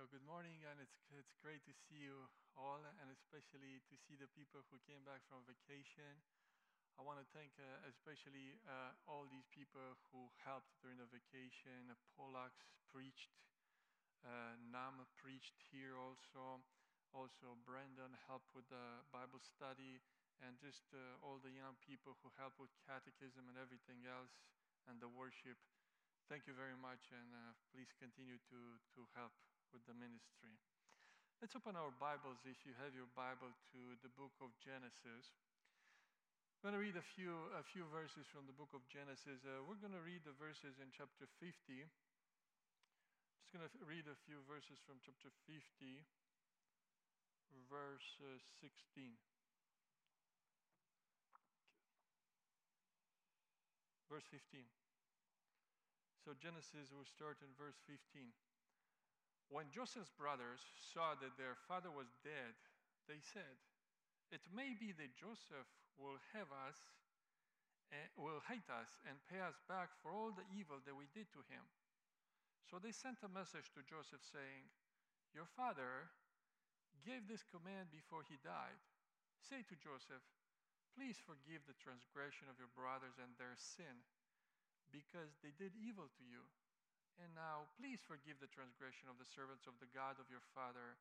good morning, and it's great to see you all, and especially to see the people who came back from vacation. I want to thank especially all these people who helped during the vacation. Pollux preached, Nam preached here also. Also, Brandon helped with the Bible study, and just all the young people who helped with catechism and everything else, and the worship. Thank you very much, and please continue to help with the ministry. Let's open our Bibles, if you have your Bible, to the book of Genesis. I'm going to read a few verses from the book of Genesis. We're going to read the verses in chapter 50. Just going to read a few verses from chapter 50, verse 16. Verse 15. So Genesis will start in verse 15. When Joseph's brothers saw that their father was dead, they said, "It may be that Joseph will hate us and pay us back for all the evil that we did to him." So they sent a message to Joseph saying, "Your father gave this command before he died. Say to Joseph, 'Please forgive the transgression of your brothers and their sin, because they did evil to you. And now, please forgive the transgression of the servants of the God of your father.'"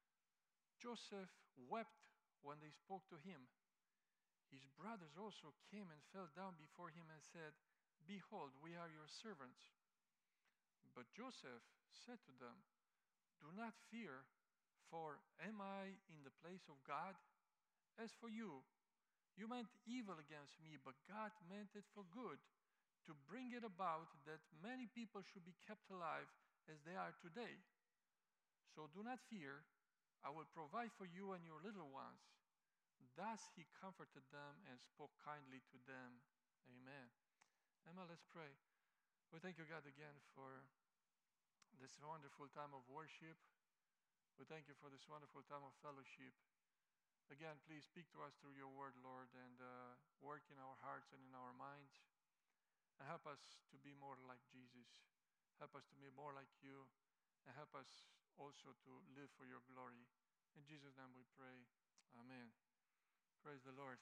Joseph wept when they spoke to him. His brothers also came and fell down before him and said, "Behold, we are your servants." But Joseph said to them, "Do not fear, for am I in the place of God? As for you, you meant evil against me, but God meant it for good, to bring it about that many people should be kept alive as they are today. So do not fear, I will provide for you and your little ones." Thus he comforted them and spoke kindly to them. Amen. Emma, let's pray. We thank you, God, again for this wonderful time of worship. We thank you for this wonderful time of fellowship. Again, please speak to us through your word, Lord, and work in our hearts and in our minds. And help us to be more like Jesus. Help us to be more like you. And help us also to live for your glory. In Jesus' name we pray. Amen. Praise the Lord.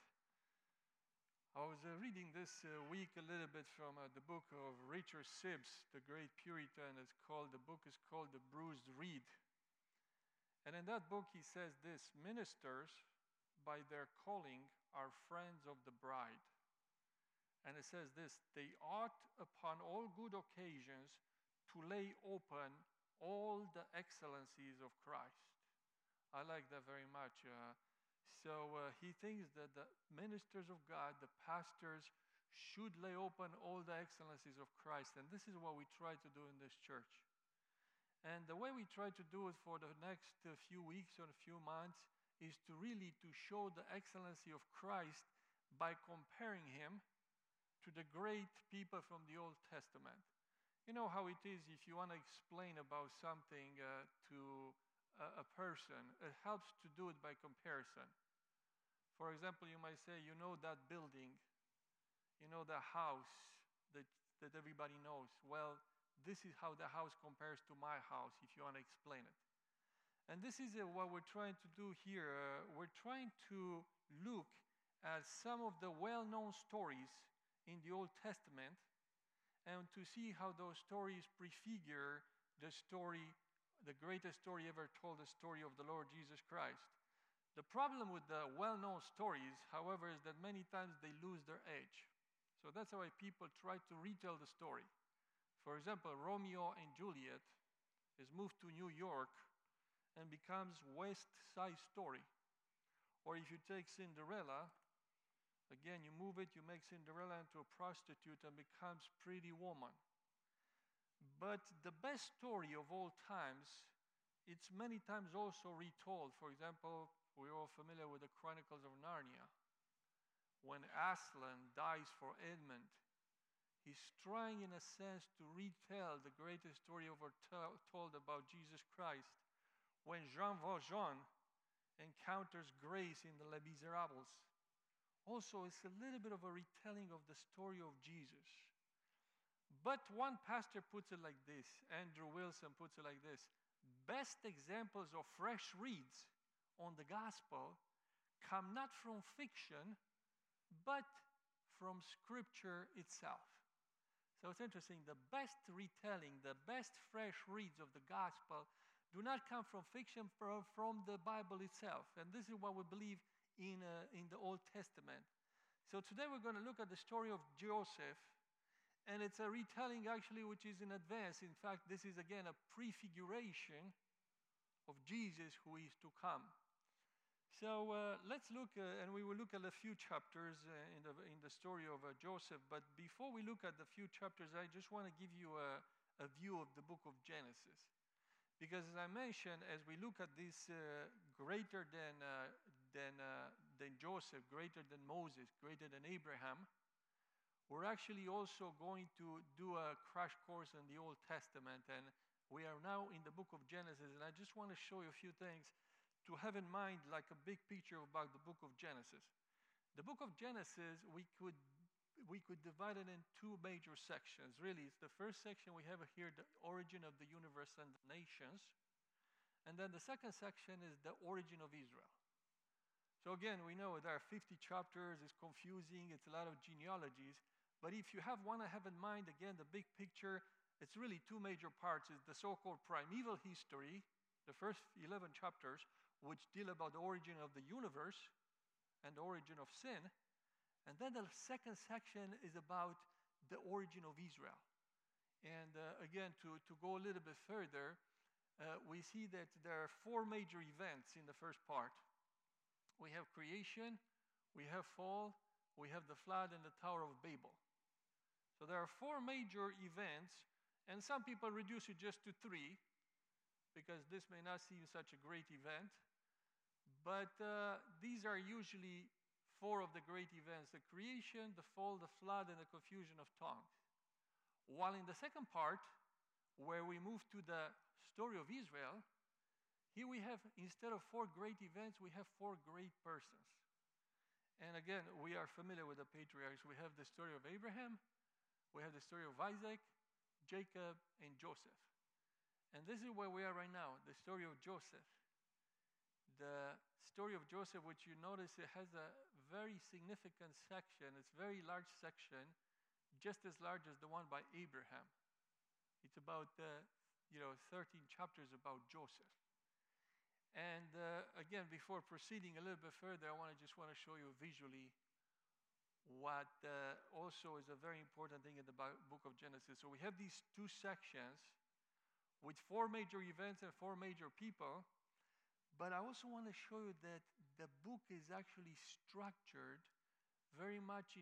I was reading this week a little bit from the book of Richard Sibbes, the great Puritan. The book is called The Bruised Reed. And in that book he says this: "Ministers, by their calling, are friends of the bride." And it says this: "They ought upon all good occasions to lay open all the excellencies of Christ." I like that very much. So he thinks that the ministers of God, the pastors, should lay open all the excellencies of Christ. And this is what we try to do in this church. And the way we try to do it for the next few weeks or a few months is to really to show the excellency of Christ by comparing him to the great people from the Old Testament. You know how it is if you want to explain about something to a person, it helps to do it by comparison. For example, you might say, you know that building, you know the house that everybody knows. Well, this is how the house compares to my house, if you want to explain it. And this is what we're trying to do here. We're trying to look at some of the well-known stories in the Old Testament, and to see how those stories prefigure the story, the greatest story ever told, the story of the Lord Jesus Christ. The problem with the well-known stories, however, is that many times they lose their edge. So that's why people try to retell the story. For example, Romeo and Juliet is moved to New York and becomes West Side Story. Or if you take Cinderella, again, you move it, you make Cinderella into a prostitute and becomes Pretty Woman. But the best story of all times, it's many times also retold. For example, we're all familiar with the Chronicles of Narnia. When Aslan dies for Edmund, he's trying in a sense to retell the greatest story ever told about Jesus Christ. When Jean Valjean encounters Grace in the Les Miserables, also, it's a little bit of a retelling of the story of Jesus. But one pastor puts it like this, Andrew Wilson puts it like this: best examples of fresh reads on the gospel come not from fiction, but from Scripture itself. So it's interesting, the best retelling, the best fresh reads of the gospel do not come from fiction, from the Bible itself. And this is what we believe in the Old Testament. So today we're going to look at the story of Joseph, and it's a retelling actually which is in advance. In fact, this is again a prefiguration of Jesus who is to come. So let's look, and we will look at a few chapters in the story of Joseph. But before we look at the few chapters, I just want to give you a view of the book of Genesis. Because as I mentioned, as we look at this greater than Joseph, greater than Moses, greater than Abraham, we're actually also going to do a crash course in the Old Testament. And we are now in the book of Genesis. And I just want to show you a few things to have in mind, like a big picture about the book of Genesis. The book of Genesis, we could divide it in two major sections. Really, it's the first section we have here, the origin of the universe and the nations. And then the second section is the origin of Israel. So again, we know there are 50 chapters, it's confusing, it's a lot of genealogies. But if you want to have in mind, again, the big picture, it's really two major parts. It's the so-called primeval history, the first 11 chapters, which deal about the origin of the universe and the origin of sin. And then the second section is about the origin of Israel. And again, to go a little bit further, we see that there are four major events in the first part. We have creation, we have fall, we have the flood, and the Tower of Babel. So there are four major events, and some people reduce it just to three, because this may not seem such a great event. But these are usually four of the great events: the creation, the fall, the flood, and the confusion of tongues. While in the second part, where we move to the story of Israel, here we have, instead of four great events, we have four great persons. And again, we are familiar with the patriarchs. We have the story of Abraham, we have the story of Isaac, Jacob, and Joseph. And this is where we are right now, the story of Joseph. The story of Joseph, which you notice it has a very significant section. It's a very large section, just as large as the one by Abraham. It's about 13 chapters about Joseph. And again, before proceeding a little bit further, I just want to show you visually what also is a very important thing in the book of Genesis. So we have these two sections with four major events and four major people. But I also want to show you that the book is actually structured very much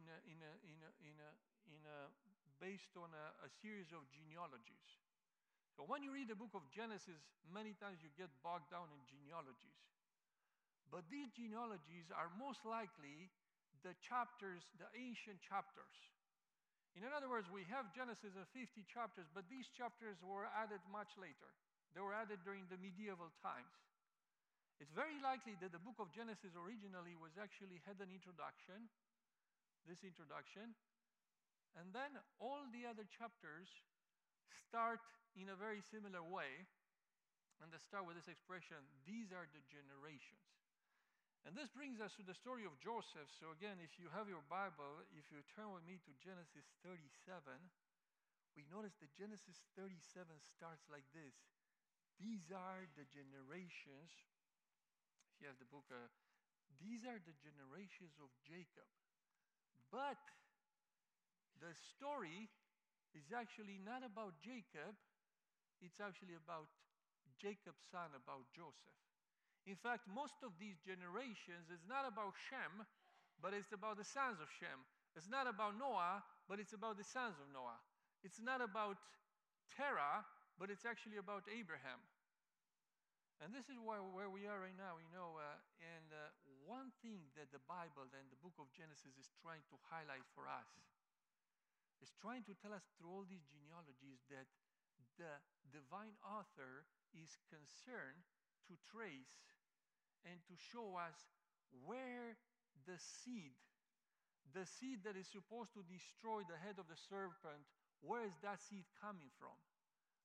based on a series of genealogies. So when you read the book of Genesis, many times you get bogged down in genealogies. But these genealogies are most likely the chapters, the ancient chapters. In other words, we have Genesis in 50 chapters, but these chapters were added much later. They were added during the medieval times. It's very likely that the book of Genesis originally had an introduction, this introduction, and then all the other chapters start in a very similar way, and they start with this expression, these are the generations. And this brings us to the story of Joseph. So again, if you have your Bible, if you turn with me to Genesis 37, we notice that Genesis 37 starts like this. These are the generations. You have the book, these are the generations of Jacob. But the story is actually not about Jacob, it's actually about Jacob's son, about Joseph. In fact, most of these generations is not about Shem, but it's about the sons of Shem. It's not about Noah, but it's about the sons of Noah. It's not about Terah, but it's actually about Abraham. And this is where we are right now, and one thing that the Bible and the book of Genesis is trying to highlight for us is trying to tell us through all these genealogies that the divine author is concerned to trace and to show us where the seed that is supposed to destroy the head of the serpent, where is that seed coming from?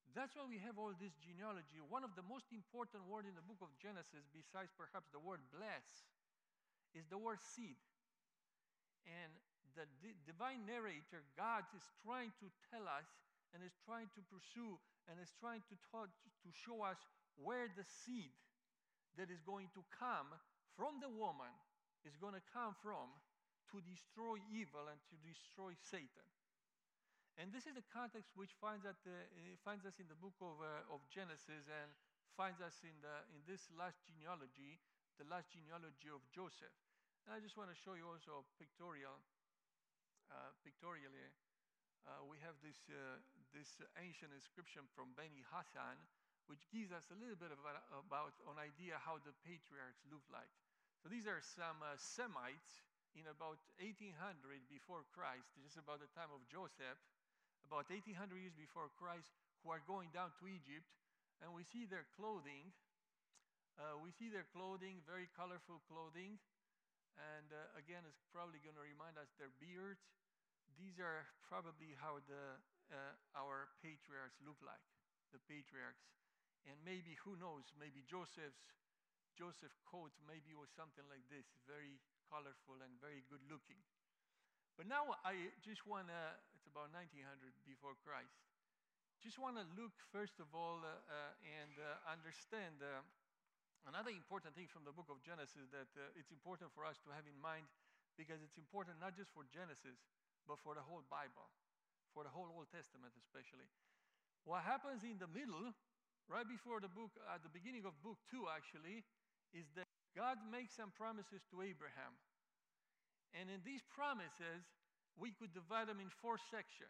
That's why we have all this genealogy. One of the most important words in the book of Genesis, besides perhaps the word bless, is the word seed. And the divine narrator, God, is trying to tell us and is trying to pursue and is trying to show us where the seed that is going to come from the woman is going to come from to destroy evil and to destroy Satan. And this is the context which finds us in the book of Genesis and finds us in this last genealogy, the last genealogy of Joseph. And I just want to show you also pictorially. We have this ancient inscription from Beni Hassan, which gives us a little bit about an idea how the patriarchs looked like. So these are some Semites in about 1800 before Christ, just about the time of Joseph, about 1800 years before Christ, who are going down to Egypt, and we see their clothing. Very colorful clothing, and again, it's probably going to remind us their beards. These are probably how our patriarchs look like, the patriarchs. And maybe, who knows, maybe Joseph's coat maybe was something like this, very colorful and very good looking. But now I just want to, it's about 1900 before Christ, just want to look first of all and understand another important thing from the book of Genesis that it's important for us to have in mind, because it's important not just for Genesis, but for the whole Bible, for the whole Old Testament especially. What happens in the middle, right before the book, at the beginning of book 2 actually, is that God makes some promises to Abraham. And in these promises, we could divide them in 4 sections.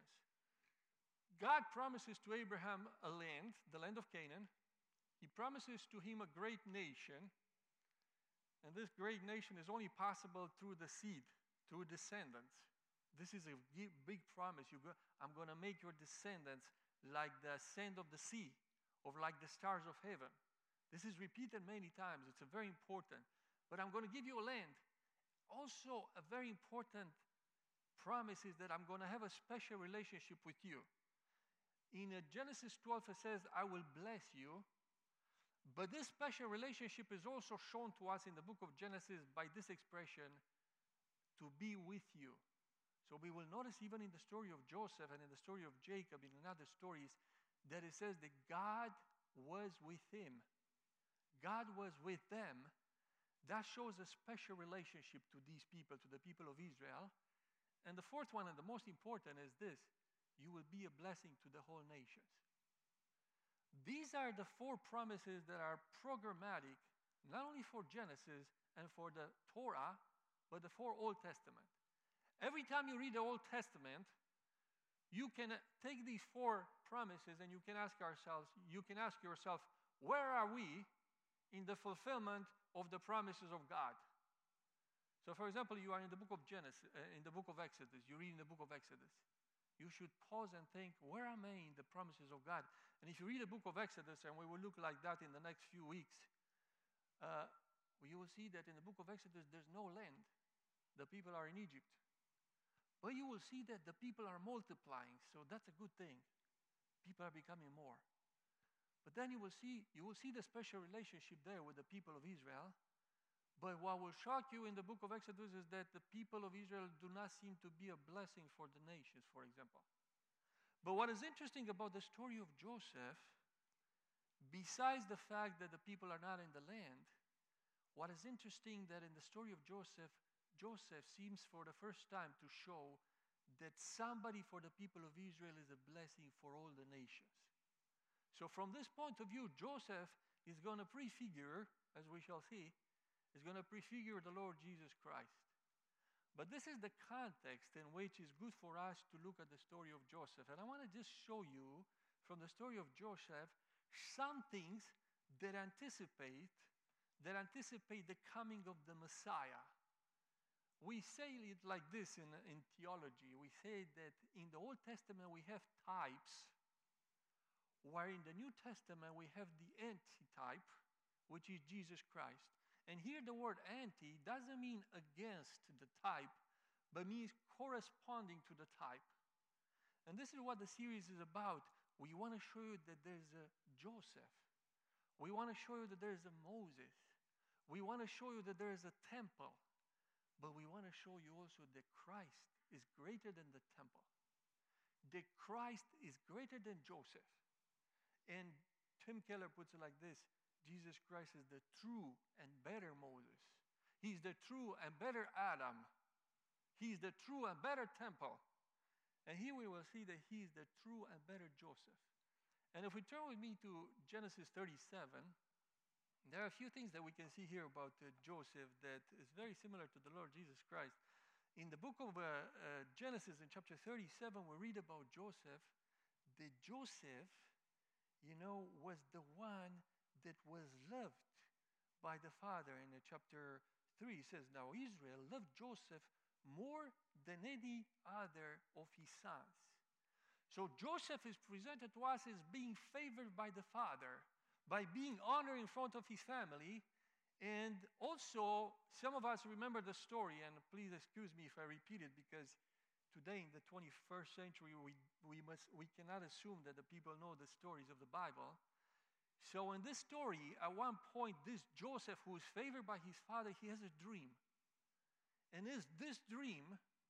God promises to Abraham a land, the land of Canaan. He promises to him a great nation. And this great nation is only possible through the seed, through descendants. This is a big promise. I'm going to make your descendants like the sand of the sea, or like the stars of heaven. This is repeated many times. It's very important. But I'm going to give you a land. Also, a very important promise is that I'm going to have a special relationship with you. In Genesis 12, it says, I will bless you. But this special relationship is also shown to us in the book of Genesis by this expression, to be with you. So we will notice even in the story of Joseph and in the story of Jacob, in other stories, that it says that God was with him. God was with them. That shows a special relationship to these people, to the people of Israel. And the fourth one, and the most important, is this: you will be a blessing to the whole nations. These are the 4 promises that are programmatic, not only for Genesis and for the Torah, but the 4 Old Testament. Every time you read the Old Testament, you can take these 4 promises and you can ask yourself, where are we in the fulfillment of the promises of God? So, for example, you are in the book of in the book of Exodus. You read in the book of Exodus. You should pause and think, where am I in the promises of God? And if you read the book of Exodus, and we will look like that in the next few weeks, you will see that in the book of Exodus, there's no land. The people are in Egypt. But you will see that the people are multiplying, so that's a good thing. People are becoming more. But then you will see the special relationship there with the people of Israel. But what will shock you in the book of Exodus is that the people of Israel do not seem to be a blessing for the nations, for example. But what is interesting about the story of Joseph, besides the fact that the people are not in the land, what is interesting that in the story of Joseph seems for the first time to show that somebody for the people of Israel is a blessing for all the nations. So from this point of view, Joseph is going to prefigure, as we shall see, is going to prefigure the Lord Jesus Christ. But this is the context in which it's good for us to look at the story of Joseph. And I want to just show you from the story of Joseph some things that anticipate the coming of the Messiah. We say it like this in theology. We say that in the Old Testament we have types, where in the New Testament we have the antitype, which is Jesus Christ. And here the word anti doesn't mean against the type, but means corresponding to the type. And this is what the series is about. We want to show you that there's a Joseph. We want to show you that there's a Moses. We want to show you that there is a temple. But we want to show you also that Christ is greater than the temple. That Christ is greater than Joseph. And Tim Keller puts it like this: Jesus Christ is the true and better Moses. He's the true and better Adam. He's the true and better temple. And here we will see that he is the true and better Joseph. And if we turn with me to Genesis 37, there are a few things that we can see here about Joseph that is very similar to the Lord Jesus Christ. In the book of Genesis, in chapter 37, we read about Joseph. That Joseph, was the one that was loved by the father. In chapter 3, it says, "Now Israel loved Joseph more than any other of his sons." So Joseph is presented to us as being favored by the father, by being honored in front of his family. And also, some of us remember the story, and please excuse me if I repeat it, because today in the 21st century, we cannot assume that the people know the stories of the Bible. So in this story, at one point, this Joseph, who is favored by his father, he has a dream. And in this dream,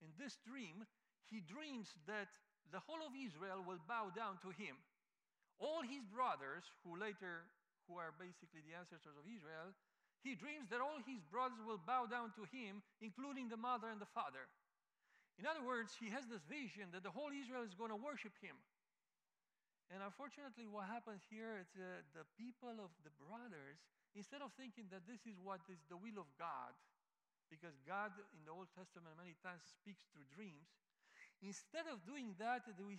he dreams that the whole of Israel will bow down to him. All his brothers, who are basically the ancestors of Israel, he dreams that all his brothers will bow down to him, including the mother and the father. In other words, he has this vision that the whole Israel is going to worship him. And unfortunately, what happens here is the people of the brothers, instead of thinking that this is what is the will of God, because God in the Old Testament many times speaks through dreams, instead of doing that, we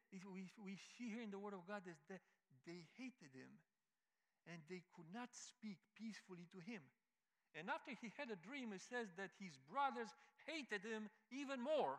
see here in the Word of God is that they hated him and they could not speak peacefully to him. And after he had a dream, it says that his brothers hated him even more.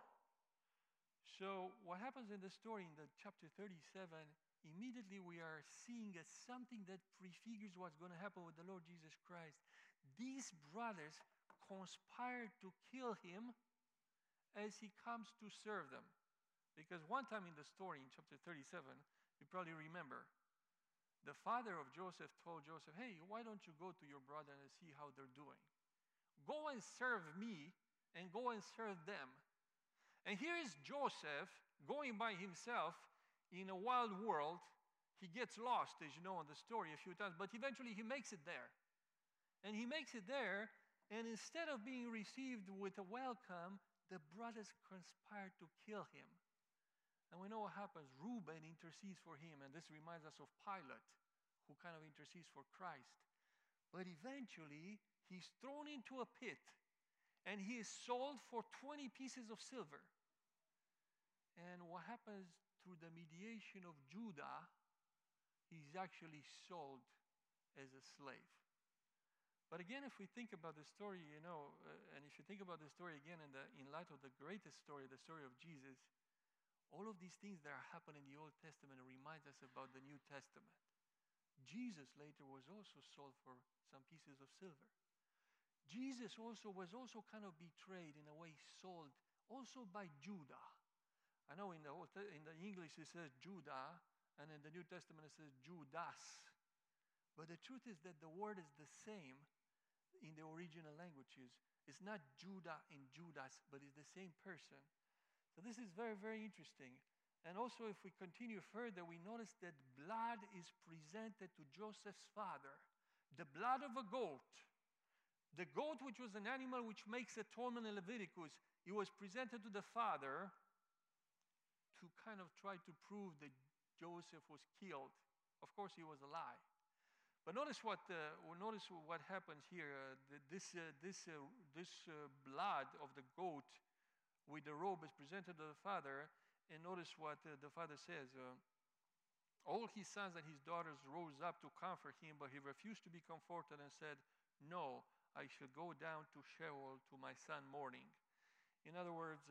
So what happens in the story in the chapter 37, immediately we are seeing something that prefigures what's going to happen with the Lord Jesus Christ. These brothers conspired to kill him as he comes to serve them. Because one time in the story, in chapter 37, you probably remember, the father of Joseph told Joseph, "Hey, why don't you go to your brother and see how they're doing? Go and serve me and go and serve them." And here is Joseph going by himself in a wild world. He gets lost, as you know in the story, a few times, but eventually he makes it there. And he makes it there, and instead of being received with a welcome, the brothers conspire to kill him. And we know what happens. Reuben intercedes for him, and this reminds us of Pilate, who kind of intercedes for Christ. But eventually, he's thrown into a pit, and he is sold for 20 pieces of silver. And what happens through the mediation of Judah, he's actually sold as a slave. But again, if we think about the story, and if you think about the story again in light of the greatest story, the story of Jesus, all of these things that are happening in the Old Testament remind us about the New Testament. Jesus later was also sold for some pieces of silver. Jesus was also kind of betrayed, in a way, sold also by Judah. I know in the English it says Judah, and in the New Testament it says Judas. But the truth is that the word is the same in the original languages. It's not Judah and Judas, but it's the same person. So this is very, very interesting. And also, if we continue further, we notice that blood is presented to Joseph's father. The blood of a goat. The goat, which was an animal which makes atonement in Leviticus, it was presented to the father to kind of try to prove that Joseph was killed. Of course, he was alive. But notice what happens here. This blood of the goat with the robe is presented to the father, and notice what the father says. All his sons and his daughters rose up to comfort him, but he refused to be comforted and said, "No, I shall go down to Sheol to my son mourning." In other words,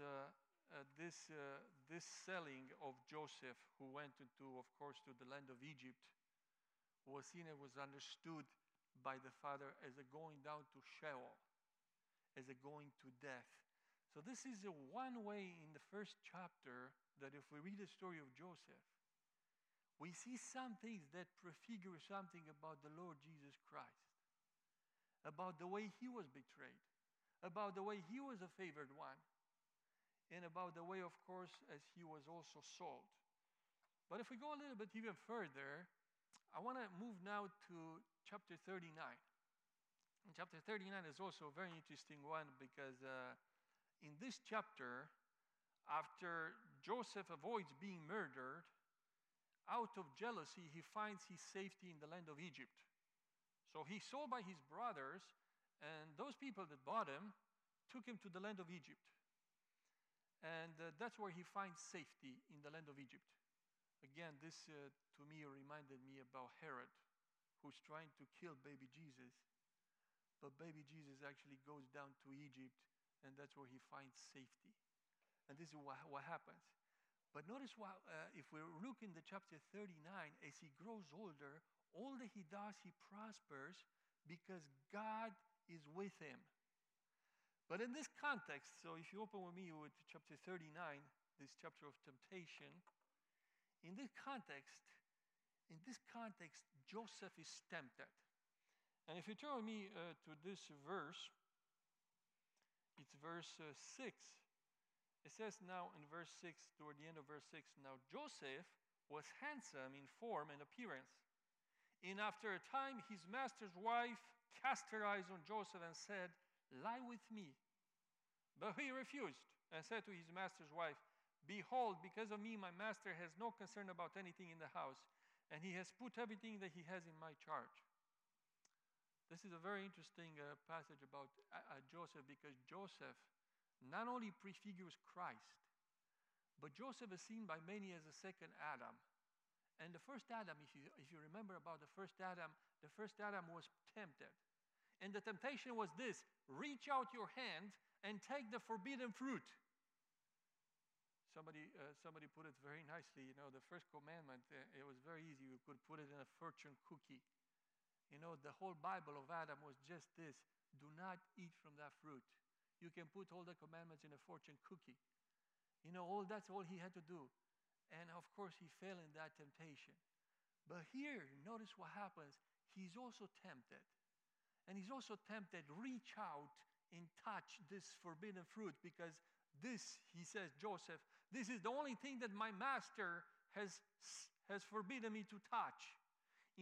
this selling of Joseph, who went into, of course, to the land of Egypt, was seen and was understood by the father as a going down to Sheol, as a going to death. So this is one way in the first chapter that if we read the story of Joseph, we see some things that prefigure something about the Lord Jesus Christ, about the way he was betrayed, about the way he was a favored one, and about the way, of course, as he was also sold. But if we go a little bit even further, I want to move now to chapter 39. And chapter 39 is also a very interesting one because in this chapter, after Joseph avoids being murdered, out of jealousy, he finds his safety in the land of Egypt. So he's sold by his brothers, and those people that bought him took him to the land of Egypt. And that's where he finds safety, in the land of Egypt. Again, this to me reminded me about Herod, who's trying to kill baby Jesus. But baby Jesus actually goes down to Egypt, and that's where he finds safety. And this is what happens. But notice if we look in the chapter 39, as he grows older, all that he does, he prospers because God is with him. But in this context, so if you open with me with chapter 39, this chapter of temptation, in this context, Joseph is tempted. And if you turn with me to this verse, it's verse 6. It says now in verse 6, toward the end of verse 6, now Joseph was handsome in form and appearance. And after a time, his master's wife cast her eyes on Joseph and said, "Lie with me." But he refused and said to his master's wife, "Behold, because of me, my master has no concern about anything in the house, and he has put everything that he has in my charge." This is a very interesting passage about Joseph, because Joseph not only prefigures Christ, but Joseph is seen by many as a second Adam. And the first Adam, if you remember about the first Adam was tempted. And the temptation was this: reach out your hand and take the forbidden fruit. Somebody put it very nicely. The first commandment, it was very easy. You could put it in a fortune cookie. The whole Bible of Adam was just this: do not eat from that fruit. You can put all the commandments in a fortune cookie. That's all he had to do. And of course, he fell in that temptation. But here, notice what happens. He's also tempted. And he's also tempted, reach out and touch this forbidden fruit, because this, he says, Joseph, this is the only thing that my master has forbidden me to touch. In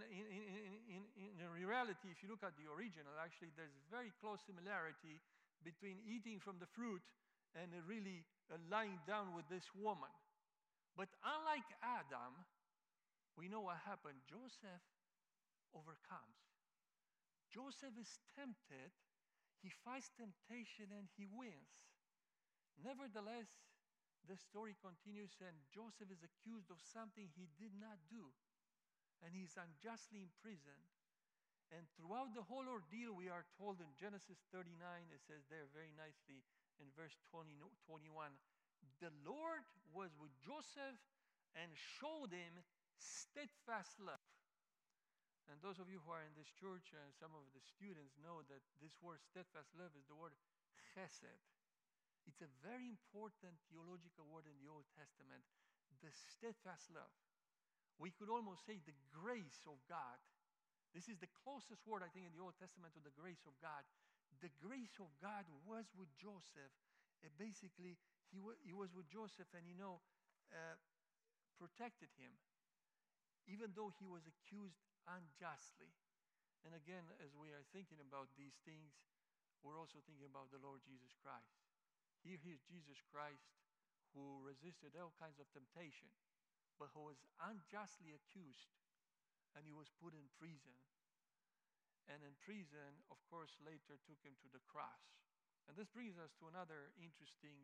reality, if you look at the original, actually, there's very close similarity between eating from the fruit and really lying down with this woman. But unlike Adam, we know what happened. Joseph overcomes. Joseph is tempted. He fights temptation and he wins. Nevertheless, the story continues, and Joseph is accused of something he did not do. And he's unjustly imprisoned. And throughout the whole ordeal, we are told in Genesis 39, it says there very nicely in verse 21, the Lord was with Joseph and showed him steadfast love. And those of you who are in this church and some of the students know that this word steadfast love is the word chesed. It's a very important theological word in the Old Testament, the steadfast love. We could almost say the grace of God. This is the closest word, I think, in the Old Testament to the grace of God. The grace of God was with Joseph. Basically, he was with Joseph and, protected him, even though he was accused unjustly. And again, as we are thinking about these things, we're also thinking about the Lord Jesus Christ. Here he is, Jesus Christ, who resisted all kinds of temptation, but who was unjustly accused, and he was put in prison. And in prison, of course, later took him to the cross. And this brings us to another interesting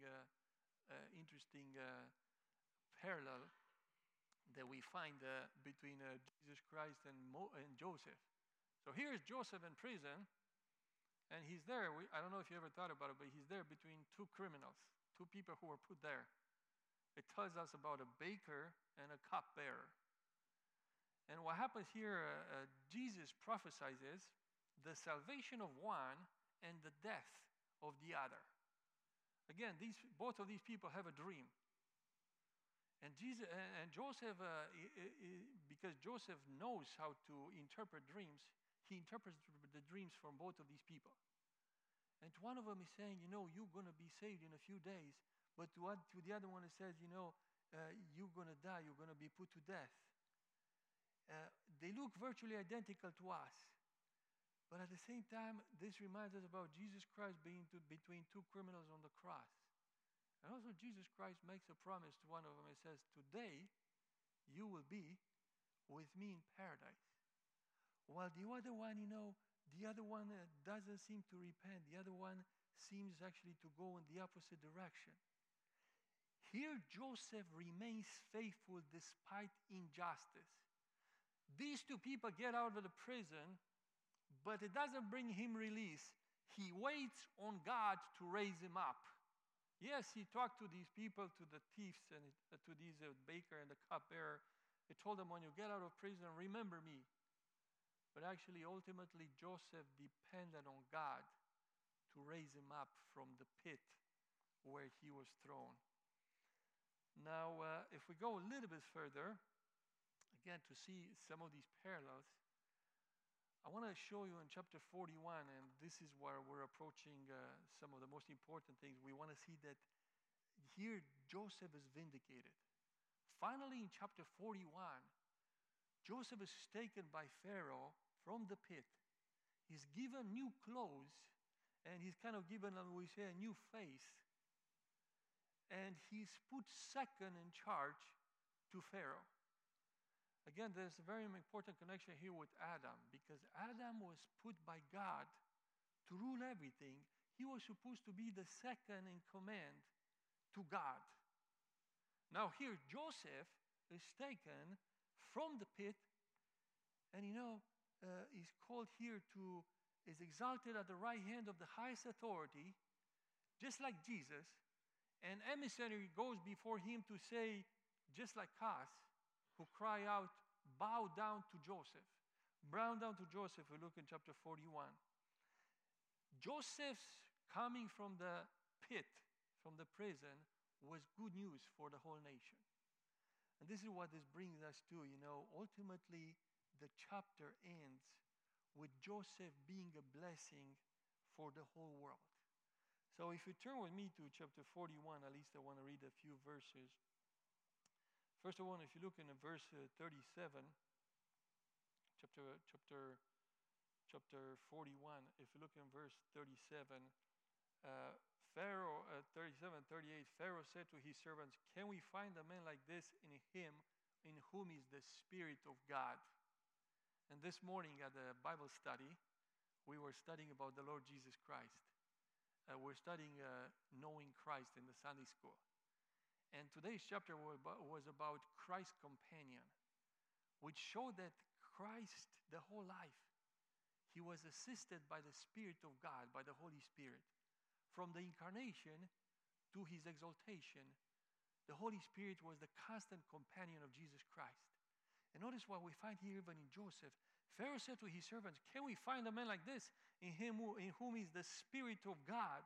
parallel that we find between Jesus Christ and Joseph. So here's Joseph in prison, and he's there. I don't know if you ever thought about it, but he's there between two criminals, two people who were put there. It tells us about a baker and a cupbearer. And what happens here, Jesus prophesies the salvation of one and the death of the other. Again, both of these people have a dream. And Joseph, because Joseph knows how to interpret dreams, he interprets the dreams from both of these people. And to one of them is saying, you're going to be saved in a few days. But to the other one it says, you're going to die, you're going to be put to death. They look virtually identical to us. But at the same time, this reminds us about Jesus Christ being between two criminals on the cross. And also Jesus Christ makes a promise to one of them. It says, today you will be with me in paradise. While the other one, doesn't seem to repent. The other one seems actually to go in the opposite direction. Here Joseph remains faithful despite injustice. These two people get out of the prison, but it doesn't bring him release. He waits on God to raise him up. Yes, he talked to these people, to the thieves and to these baker and the cupbearer. He told them, when you get out of prison, remember me. But actually, ultimately, Joseph depended on God to raise him up from the pit where he was thrown. Now, if we go a little bit further, again, to see some of these parallels, I want to show you in chapter 41, and this is where we're approaching some of the most important things. We want to see that here Joseph is vindicated. Finally, in chapter 41, Joseph is taken by Pharaoh from the pit. He's given new clothes, and he's kind of given, we say, a new face. And he's put second in charge to Pharaoh. Again, there's a very important connection here with Adam, because Adam was put by God to rule everything. He was supposed to be the second in command to God. Now here, Joseph is taken from the pit, and is called here is exalted at the right hand of the highest authority, just like Jesus. An emissary goes before him to say, just like us, who cry out, bow down to Joseph. Bow down to Joseph, we look in chapter 41. Joseph's coming from the pit, from the prison, was good news for the whole nation. And this is what this brings us to. Ultimately, the chapter ends with Joseph being a blessing for the whole world. So if you turn with me to chapter 41, at least I want to read a few verses. First of all, if you look in verse 37, chapter 41, if you look in verse 37, Pharaoh, 37, 38, Pharaoh said to his servants, can we find a man like this in him, in whom is the Spirit of God? And this morning at the Bible study, we were studying about the Lord Jesus Christ. We're studying knowing Christ in the Sunday school. And today's chapter was about Christ's companion, which showed that Christ, the whole life, he was assisted by the Spirit of God, by the Holy Spirit. From the incarnation to his exaltation, the Holy Spirit was the constant companion of Jesus Christ. And notice what we find here even in Joseph. Pharaoh said to his servants, can we find a man like this in whom is the Spirit of God?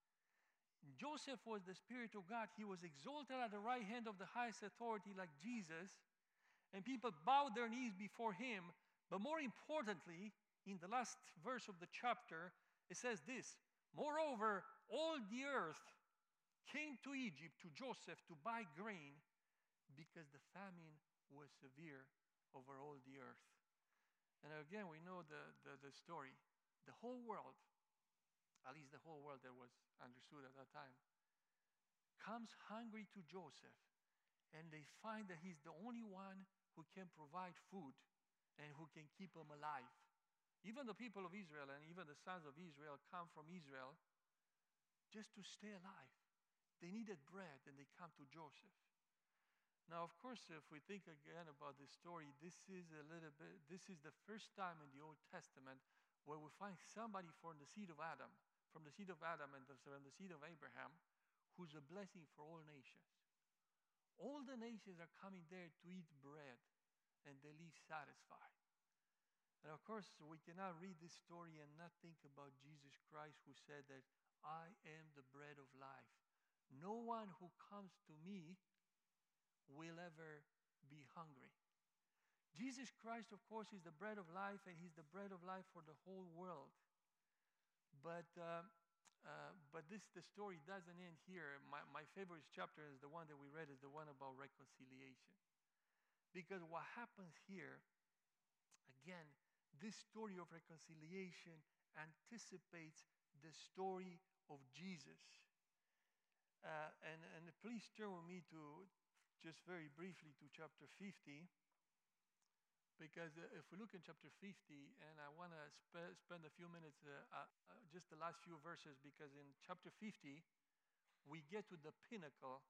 Joseph was the Spirit of God. He was exalted at the right hand of the highest authority like Jesus. And people bowed their knees before him. But more importantly, in the last verse of the chapter, it says this, moreover, all the earth came to Egypt, to Joseph, to buy grain, because the famine was severe over all the earth. And again, we know the story. The whole world, at least the whole world that was understood at that time, comes hungry to Joseph, and they find that he's the only one who can provide food and who can keep them alive. Even the people of Israel and even the sons of Israel come from Israel just to stay alive. They needed bread, and they come to Joseph. Now, of course, if we think again about this story, this is the first time in the Old Testament where we find somebody from the seed of Adam and the seed of Abraham, who's a blessing for all nations. All the nations are coming there to eat bread, and they leave satisfied. And of course, we cannot read this story and not think about Jesus Christ, who said that I am the bread of life. No one who comes to me will ever be hungry. Jesus Christ, of course, is the bread of life, and he's the bread of life for the whole world. But the story doesn't end here. My favorite chapter is the one that we read, is the one about reconciliation. Because what happens here, again, this story of reconciliation anticipates the story of Jesus. And please turn with me to, just very briefly, to chapter 50. Because if we look in chapter 50, and I want to spend a few minutes, just the last few verses, because in chapter 50, we get to the pinnacle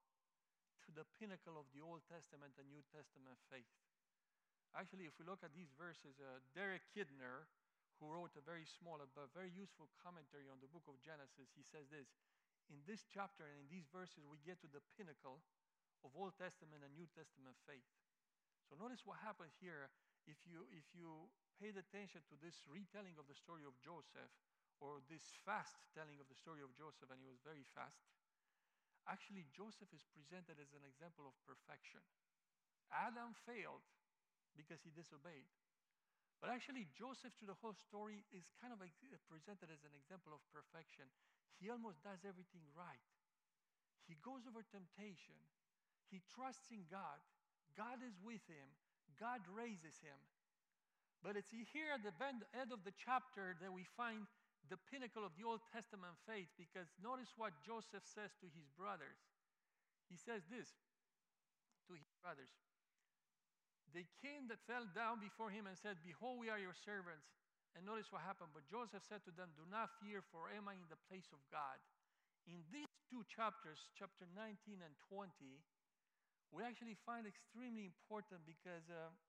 of the Old Testament and New Testament faith. Actually, if we look at these verses, Derek Kidner, who wrote a very small but very useful commentary on the book of Genesis, he says this: in this chapter and in these verses, we get to the pinnacle of Old Testament and New Testament faith. So notice what happens here. If you paid attention to this retelling of the story of Joseph, or this fast telling of the story of Joseph, and he was very fast, actually Joseph is presented as an example of perfection. Adam failed because he disobeyed. But actually Joseph, through the whole story, is kind of presented as an example of perfection. He almost does everything right. He goes over temptation. He trusts in God. God is with him. God raises him. But it's here at the end of the chapter that we find the pinnacle of the Old Testament faith, because notice what Joseph says to his brothers. He says this to his brothers. They came that fell down before him and said, "Behold, we are your servants." And notice what happened. But Joseph said to them, "Do not fear, for am I in the place of God?" In these two chapters, chapter 19 and 20, we actually find extremely important, because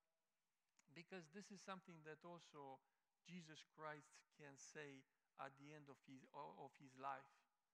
this is something that also Jesus Christ can say at the end of his life.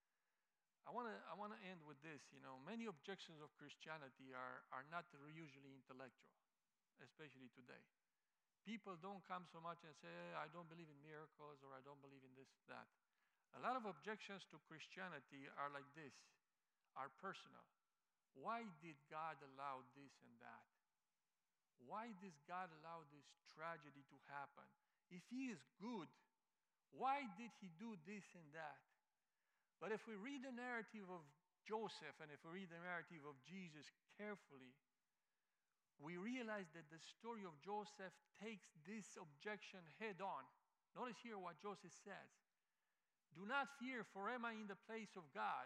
I want to end with this. Many objections of Christianity are not usually intellectual, especially today. People don't come so much and say, "I don't believe in miracles," or "I don't believe in this, that." A lot of objections to Christianity are like this, are personal. Why did God allow this and that? Why does God allow this tragedy to happen? If he is good, why did he do this and that? But if we read the narrative of Joseph, and if we read the narrative of Jesus carefully, we realize that the story of Joseph takes this objection head on. Notice here what Joseph says. "Do not fear, for am I in the place of God?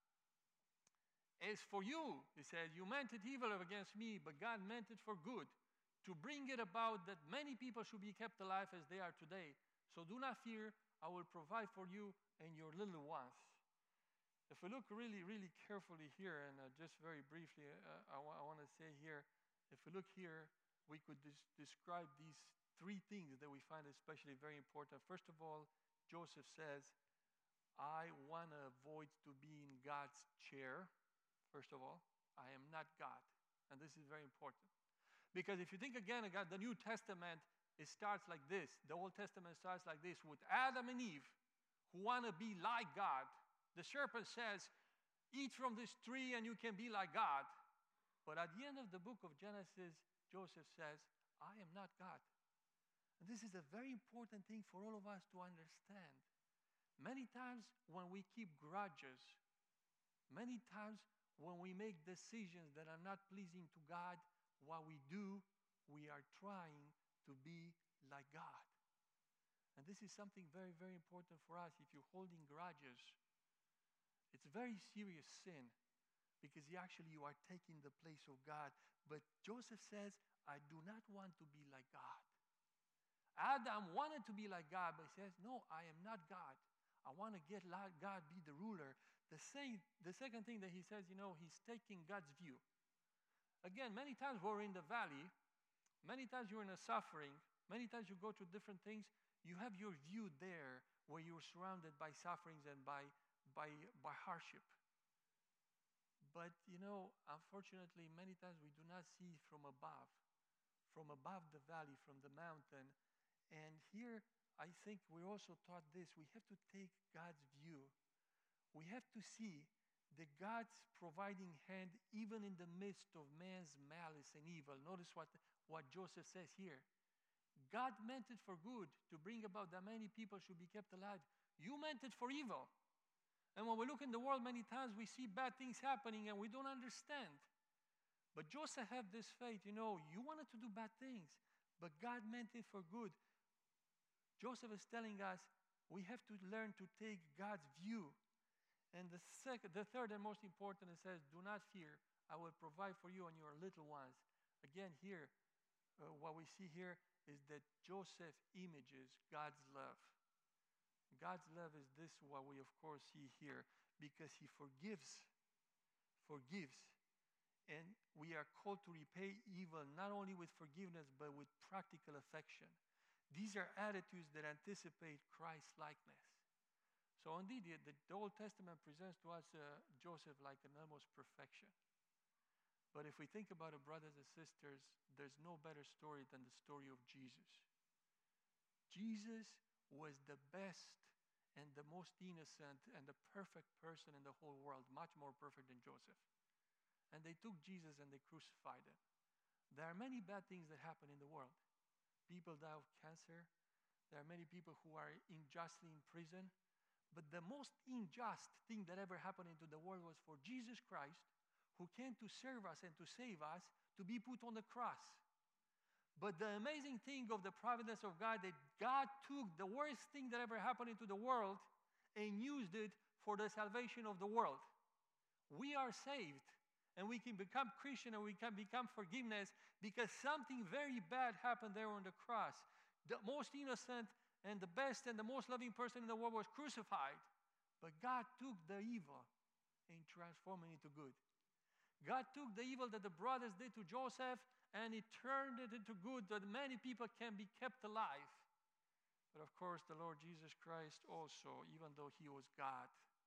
As for you," he said, "you meant it evil against me, but God meant it for good, to bring it about that many people should be kept alive as they are today. So do not fear, I will provide for you and your little ones." If we look really, really carefully here, and just very briefly, I want to say here, if we look here, we could describe these three things that we find especially very important. First of all, Joseph says, "I want to avoid to be in God's chair." First of all, I am not God. And this is very important. Because if you think again about the New Testament, it starts like this. The Old Testament starts like this, with Adam and Eve, who want to be like God. The serpent says, "Eat from this tree and you can be like God." But at the end of the book of Genesis, Joseph says, "I am not God." And this is a very important thing for all of us to understand. Many times when we keep grudges, many times when we make decisions that are not pleasing to God, what we do, we are trying to be like God. And this is something very, very important for us. If you're holding grudges, it's a very serious sin, because you are taking the place of God. But Joseph says, "I do not want to be like God." Adam wanted to be like God, but he says, "No, I am not God. I want to get like God, be the ruler." The second thing that he says, he's taking God's view. Again, many times we're in the valley, many times you're in a suffering, many times you go through different things, you have your view there where you're surrounded by sufferings and by hardship. But, unfortunately, many times we do not see from above the valley, from the mountain. And here, I think we're also taught this. We have to take God's view. We have to see the God's providing hand even in the midst of man's malice and evil. Notice what Joseph says here. God meant it for good to bring about that many people should be kept alive. You meant it for evil. And when we look in the world, many times we see bad things happening and we don't understand. But Joseph had this faith, you wanted to do bad things, but God meant it for good. Joseph is telling us we have to learn to take God's view. And the third and most important, it says, do not fear. I will provide for you and your little ones. Again, here, what we see here is that Joseph images God's love. God's love is this, what we of course see here, because he forgives. And we are called to repay evil not only with forgiveness, but with practical affection. These are attitudes that anticipate Christ's likeness. So indeed, the Old Testament presents to us Joseph like an almost perfection. But if we think about it, brothers and sisters, there's no better story than the story of Jesus. Jesus was the best and the most innocent and the perfect person in the whole world, much more perfect than Joseph. And they took Jesus and they crucified him. There are many bad things that happen in the world. People die of cancer. There are many people who are unjustly in prison. But the most unjust thing that ever happened into the world was for Jesus Christ, who came to serve us and to save us, to be put on the cross. But the amazing thing of the providence of God, that God took the worst thing that ever happened into the world and used it for the salvation of the world. We are saved, and we can become Christian, and we can become forgiveness because something very bad happened there on the cross. The most innocent and the best and the most loving person in the world was crucified. But God took the evil and transformed it into good. God took the evil that the brothers did to Joseph and he turned it into good, that many people can be kept alive. But of course, the Lord Jesus Christ also, even though he was God,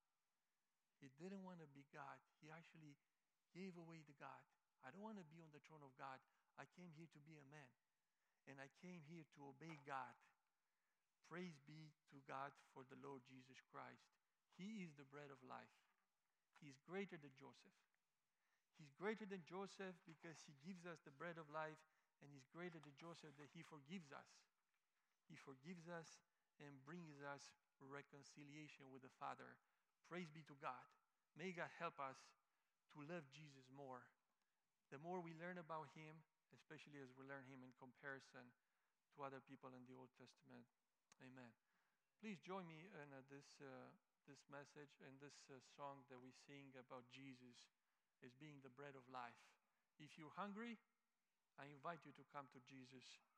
he didn't want to be God. He actually gave away the God. I don't want to be on the throne of God. I came here to be a man. And I came here to obey God. Praise be to God for the Lord Jesus Christ. He is the bread of life. He's greater than Joseph. He's greater than Joseph because he gives us the bread of life, and he's greater than Joseph that he forgives us. He forgives us and brings us reconciliation with the Father. Praise be to God. May God help us to love Jesus more. The more we learn about him, especially as we learn him in comparison to other people in the Old Testament. Amen. Please join me in this message and this song that we sing about Jesus as being the bread of life. If you're hungry, I invite you to come to Jesus.